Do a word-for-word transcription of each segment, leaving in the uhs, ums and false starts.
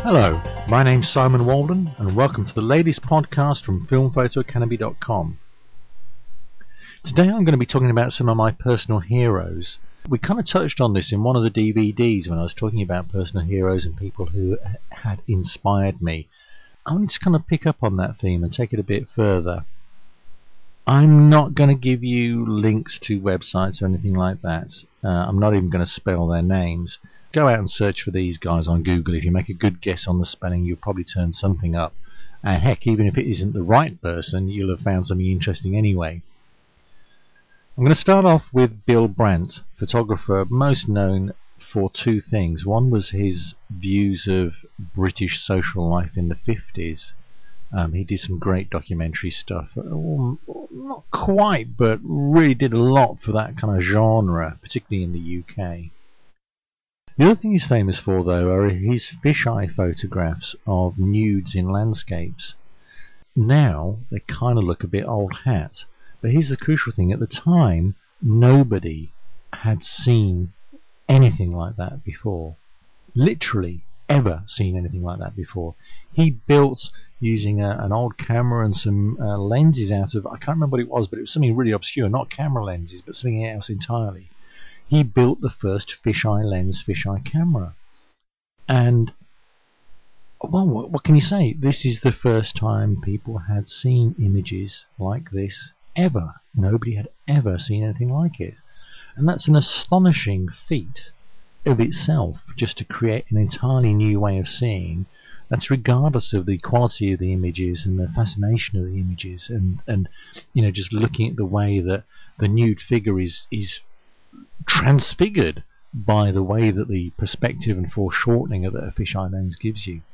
Hello, my name's Simon Walden and welcome to the latest podcast from film photo academy dot com. Today I'm going to be talking about some of my personal heroes. We kind of touched on this in one of the D V Ds when I was talking about personal heroes and people who had inspired me. I wanted to kind of pick up on that theme and take it a bit further. I'm not going to give you links to websites or anything like that. Uh, I'm not even going to spell their names. Go out and search for these guys on Google. If you make a good guess on the spelling, you'll probably turn something up. And heck, even if it isn't the right person, you'll have found something interesting anyway. I'm going to start off with Bill Brandt, photographer most known for two things. One was his views of British social life in the fifties. Um, he did some great documentary stuff. Well, not quite, but really did a lot for that kind of genre, particularly in the U K. The other thing he's famous for, though, are his fisheye photographs of nudes in landscapes. Now, they kind of look a bit old hat. But here's the crucial thing. At the time, nobody had seen anything like that before. Literally ever seen anything like that before. He built, using a, an old camera and some uh, lenses out of, I can't remember what it was, but it was something really obscure. Not camera lenses, but something else entirely. He built the first fisheye lens, fisheye camera. And, well, what, what can you say? This is the first time people had seen images like this ever. Nobody had ever seen anything like it. And that's an astonishing feat of itself, just to create an entirely new way of seeing. That's regardless of the quality of the images and the fascination of the images, and, and you know, just looking at the way that the nude figure is is transfigured by the way that the perspective and foreshortening of a fisheye lens gives you.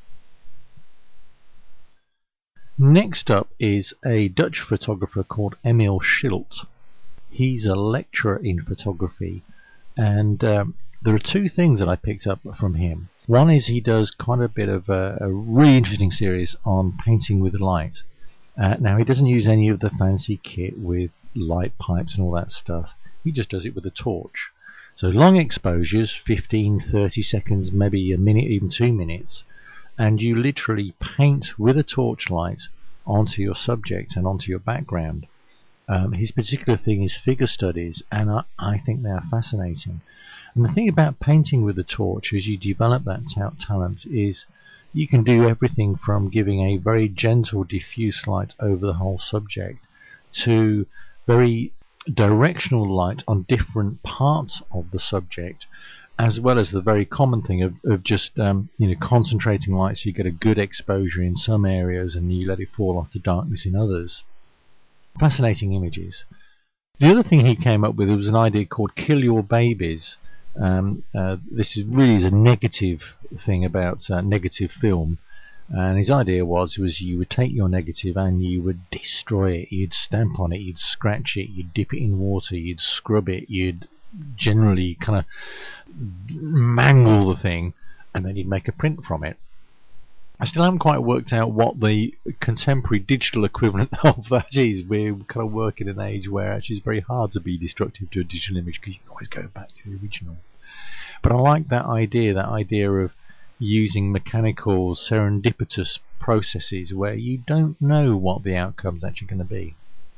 Next up is a Dutch photographer called Emil Schilt. He's a lecturer in photography, and um, there are two things that I picked up from him. One is he does quite a bit of a, a really interesting series on painting with light. Uh, now, he doesn't use any of the fancy kit with light pipes and all that stuff. He just does it with a torch. So long exposures, fifteen, thirty seconds, maybe a minute, even two minutes, and you literally paint with a torchlight onto your subject and onto your background. Um, his particular thing is figure studies, and I, I think they are fascinating. And the thing about painting with a torch, as you develop that ta talent, is you can do everything from giving a very gentle diffuse light over the whole subject to very directional light on different parts of the subject, as well as the very common thing of, of just um, you know, concentrating light so you get a good exposure in some areas and you let it fall off to darkness in others. Fascinating images. The other thing he came up with was an idea called Kill Your Babies. Um, uh, this is really is a negative thing about uh, negative film, and his idea was was you would take your negative and you would destroy it. You'd stamp on it, you'd scratch it, you'd dip it in water, you'd scrub it, you'd generally kind of mangle the thing, and then you'd make a print from it. I still haven't quite worked out what the contemporary digital equivalent of that is. We're kind of working in an age where actually it's very hard to be destructive to a digital image because you can always go back to the original. But I like that idea, that idea of using mechanical serendipitous processes where you don't know what the outcome's actually going to be.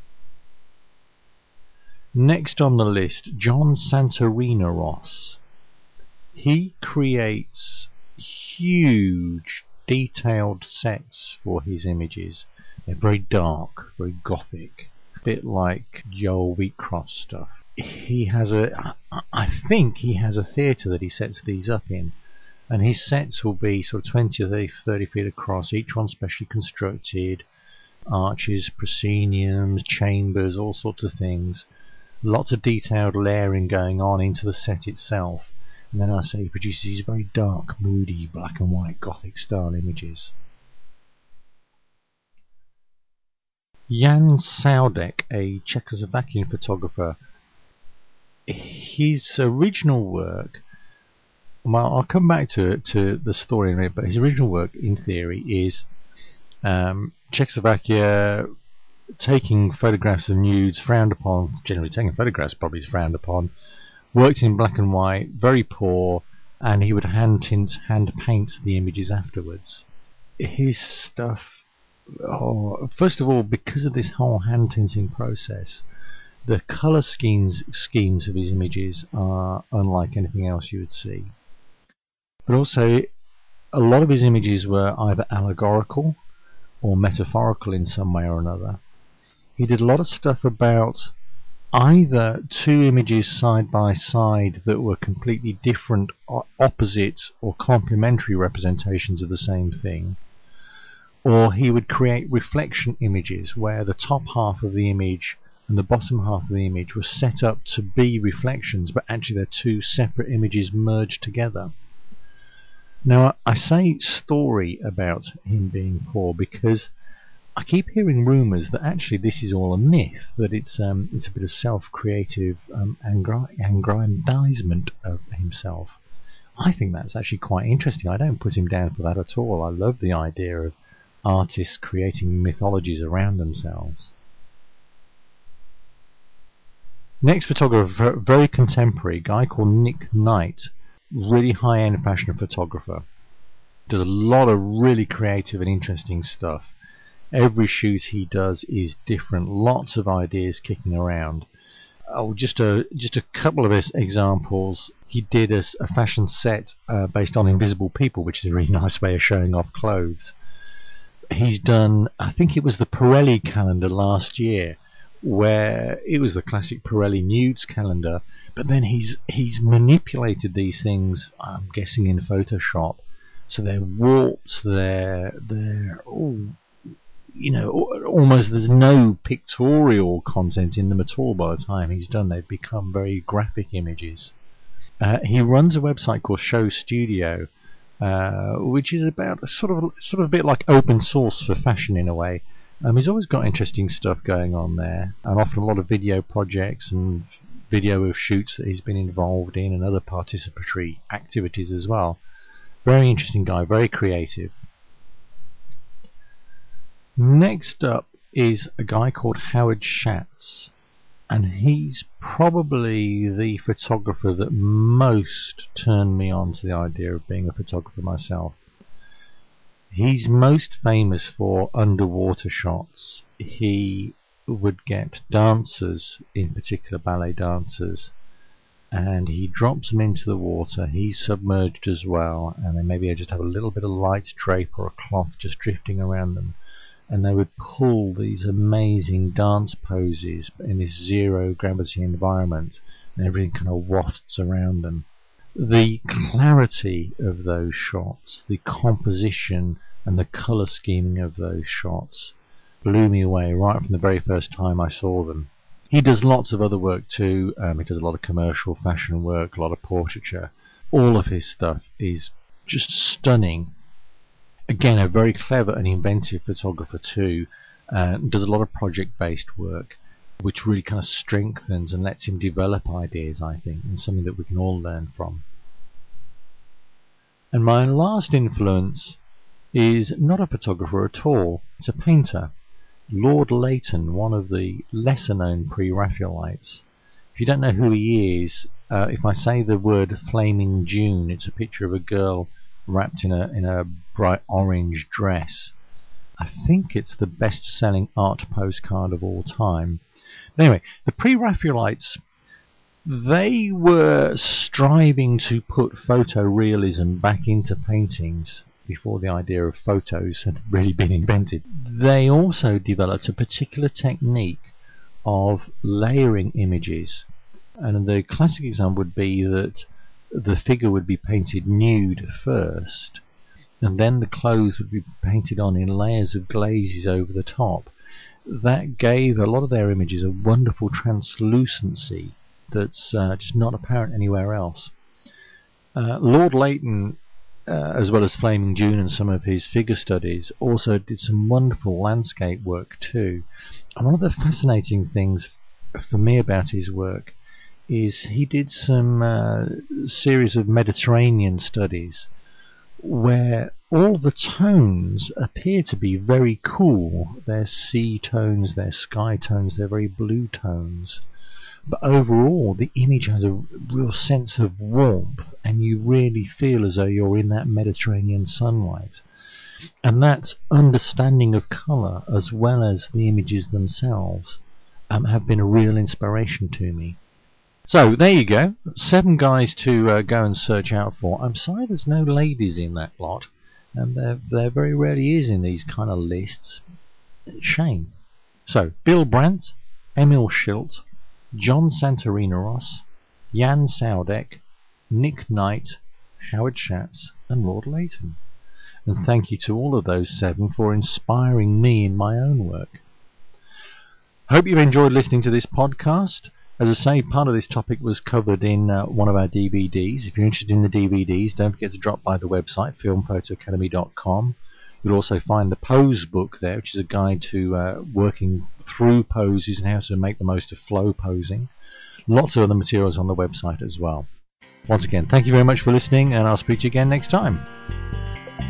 Next on the list, John Santorina-Ross. He creates huge detailed sets for his images. They're very dark, very gothic, a bit like Joel Wheatcroft stuff. He has a, I think he has a theatre that he sets these up in, and his sets will be sort of twenty or thirty feet across, each one specially constructed, arches, prosceniums, chambers, all sorts of things. Lots of detailed layering going on into the set itself. And then I say he produces these very dark, moody, black and white gothic style images. Jan Saudek, a Czechoslovakian photographer, his original work, well, I'll come back to to the story in a minute, but his original work, in theory, is um, Czechoslovakia taking photographs of nudes, frowned upon. Generally, taking photographs probably is frowned upon. Worked in black and white, very poor, and he would hand tint, hand paint the images afterwards. His stuff, oh, first of all, because of this whole hand tinting process, the colour schemes schemes of his images are unlike anything else you would see. But also, a lot of his images were either allegorical or metaphorical in some way or another. He did a lot of stuff about either two images side by side that were completely different, opposite or complementary representations of the same thing, or he would create reflection images where the top half of the image and the bottom half of the image were set up to be reflections, but actually they're two separate images merged together. Now, I say story about him being poor because I keep hearing rumours that actually this is all a myth, that it's um, it's a bit of self-creative um, aggrandizement of himself. I think that's actually quite interesting. I don't put him down for that at all. I love the idea of artists creating mythologies around themselves. Next photographer, very contemporary, a guy called Nick Knight, really high-end fashion photographer. Does a lot of really creative and interesting stuff. Every shoot he does is different, lots of ideas kicking around. Oh, just a just a couple of his examples. He did a, a fashion set uh, based on invisible people, which is a really nice way of showing off clothes. He's done, I think it was the Pirelli calendar last year, where it was the classic Pirelli nudes calendar, but then he's he's manipulated these things, I'm guessing in Photoshop, so they're warped, they're they're oh, you know, almost there's no pictorial content in them at all by the time he's done. They've become very graphic images. Uh, he runs a website called Show Studio, uh, which is about a sort of sort of a bit like open source for fashion in a way. Um, he's always got interesting stuff going on there, and often a lot of video projects and video of shoots that he's been involved in and other participatory activities as well. Very interesting guy, very creative. Next up is a guy called Howard Schatz, and he's probably the photographer that most turned me on to the idea of being a photographer myself. He's most famous for underwater shots. He would get dancers, in particular ballet dancers, and he drops them into the water. He's submerged as well, and then maybe I just have a little bit of light drape or a cloth just drifting around them, and they would pull these amazing dance poses in this zero gravity environment, and everything kind of wafts around them. The clarity of those shots, the composition and the colour scheming of those shots blew me away right from the very first time I saw them. He does lots of other work too. Um, he does a lot of commercial fashion work, a lot of portraiture. All of his stuff is just stunning. Again, a very clever and inventive photographer too. Uh, does a lot of project-based work, which really kind of strengthens and lets him develop ideas, I think, and something that we can all learn from. And my last influence is not a photographer at all. It's a painter. Lord Leighton, one of the lesser-known pre-Raphaelites. If you don't know who he is, uh, if I say the word Flaming June, it's a picture of a girl wrapped in a in a bright orange dress. I think it's the best-selling art postcard of all time. But anyway, the pre-Raphaelites, they were striving to put photorealism back into paintings before the idea of photos had really been invented. They also developed a particular technique of layering images, and the classic example would be that the figure would be painted nude first, and then the clothes would be painted on in layers of glazes over the top. That gave a lot of their images a wonderful translucency that's uh, just not apparent anywhere else. Uh, Lord Leighton, uh, as well as Flaming June and some of his figure studies, also did some wonderful landscape work too. And one of the fascinating things for me about his work is he did some uh, series of Mediterranean studies where all the tones appear to be very cool. They're sea tones, they're sky tones, they're very blue tones. But overall, the image has a real sense of warmth, and you really feel as though you're in that Mediterranean sunlight. And that understanding of colour, as well as the images themselves, um, have been a real inspiration to me. So there you go, seven guys to uh, go and search out for. I'm sorry there's no ladies in that lot, and there, there very rarely is in these kind of lists. Shame. So, Bill Brandt, Emil Schilt, John Santorina-Ross, Jan Saudek, Nick Knight, Howard Schatz, and Lord Leighton. And thank you to all of those seven for inspiring me in my own work. Hope you've enjoyed listening to this podcast. As I say, part of this topic was covered in uh, one of our D V Ds. If you're interested in the D V Ds, don't forget to drop by the website, film photo academy dot com. You'll also find the pose book there, which is a guide to uh, working through poses and how to make the most of flow posing. Lots of other materials on the website as well. Once again, thank you very much for listening, and I'll speak to you again next time.